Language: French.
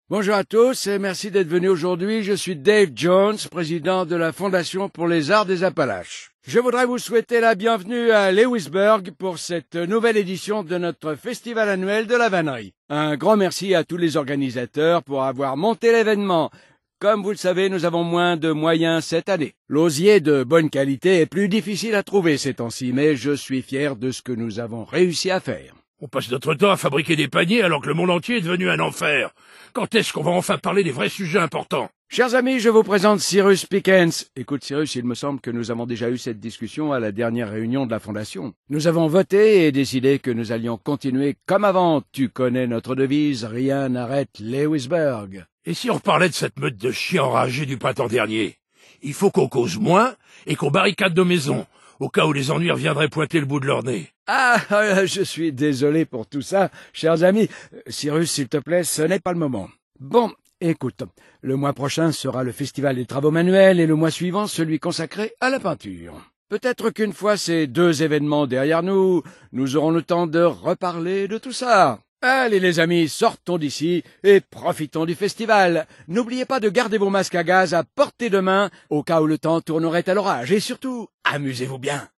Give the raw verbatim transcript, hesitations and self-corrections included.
Bonjour à tous et merci d'être venus aujourd'hui. Je suis Dave Jones, président de la Fondation pour les Arts des Appalaches. Je voudrais vous souhaiter la bienvenue à Lewisburg pour cette nouvelle édition de notre festival annuel de la vannerie. Un grand merci à tous les organisateurs pour avoir monté l'événement. Comme vous le savez, nous avons moins de moyens cette année. L'osier de bonne qualité est plus difficile à trouver ces temps-ci, mais je suis fier de ce que nous avons réussi à faire. On passe notre temps à fabriquer des paniers alors que le monde entier est devenu un enfer. Quand est-ce qu'on va enfin parler des vrais sujets importants? Chers amis, je vous présente Cyrus Pickens. Écoute Cyrus, il me semble que nous avons déjà eu cette discussion à la dernière réunion de la Fondation. Nous avons voté et décidé que nous allions continuer comme avant. Tu connais notre devise, rien n'arrête Lewisburg. Et si on reparlait de cette meute de chiens enragés du printemps dernier? Il faut qu'on cause moins et qu'on barricade nos maisons, au cas où les ennuis reviendraient pointer le bout de leur nez. Ah, je suis désolé pour tout ça, chers amis. Cyrus, s'il te plaît, ce n'est pas le moment. Bon, écoute, le mois prochain sera le festival des travaux manuels et le mois suivant celui consacré à la peinture. Peut-être qu'une fois ces deux événements derrière nous, nous aurons le temps de reparler de tout ça. Allez les amis, sortons d'ici et profitons du festival. N'oubliez pas de garder vos masques à gaz à portée de main au cas où le temps tournerait à l'orage. Et surtout, amusez-vous bien.